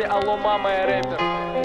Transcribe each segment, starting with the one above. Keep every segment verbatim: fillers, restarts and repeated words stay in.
алло, мама, я рэпер.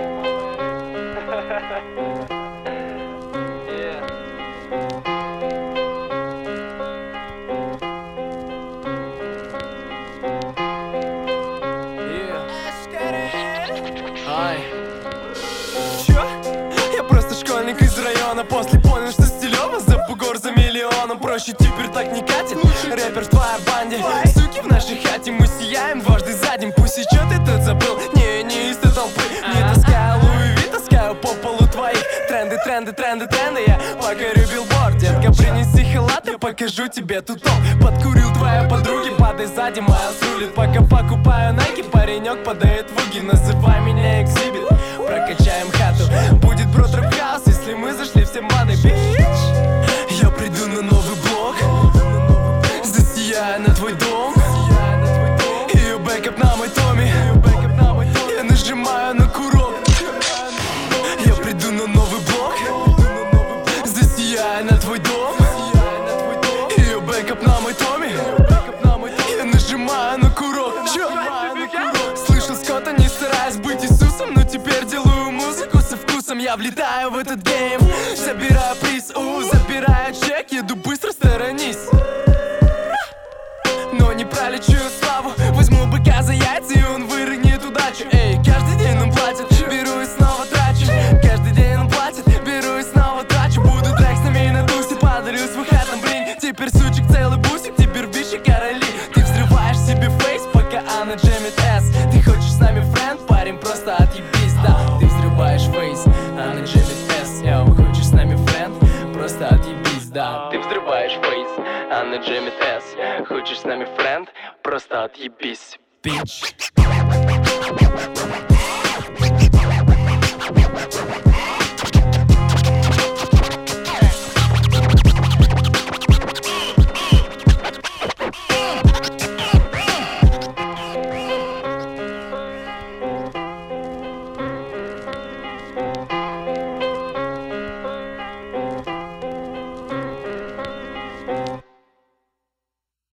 Чё? Я просто школьник из района. После понял, что стилёво за бугор за миллионом. Проще теперь так не катит. Рэпер в твоей банде, суки в нашей хате. Мы сияем дважды за день. Пусть и чё ты тут забыл. Не, не из той толпы. Не таскаю Луи Ви, таскаю по полу твоих. Тренды, тренды, тренды, тренды. Я покорю билборд. Детка, принеси халат, я покажу тебе тут топ. Подкурил твоя подруги, падай сзади, моя срулит. Пока покупаю найки, паренек подает вуги. Называй меня экзибит. Прокачаем хату, будет бро трэп хаус, если мы зашли все маны, бич. Я приду на новый блок, засияю на твой дом. Ее бэкап на мой Томми, я нажимаю на курок. Я приду на новый блок, засияю на твой дом. Ее бэкап на мой Томми, я нажимаю на курок. Чё? Слышал Скотта, не стараюсь быть Иисусом, но теперь делаю музыку со вкусом. Я влетаю в этот гейм, забираю приз, у, забираю чек, еду быстро, сторонись. Но не пролечу славу, возьму быка за яйца, и он вырыгнет удачу. Эй, каждый день он платит, беру и снова трачу. Каждый день он платит, беру и снова трачу. Буду трек с нами на тусе, подарю свой хат на блин. Теперь сучек целый бусик, теперь бичи короли. Ты взрываешь себе фейс, пока она джемит эс. Ты хочешь с нами френд, парень, просто отъебись, да. Ты взрываешь фейс, она джемит эс. Йоу, хочешь с нами френд, просто отъебись, да. Ты взрываешь фейс, она джемит эс. Хочешь с нами френд, просто отъебись, бич.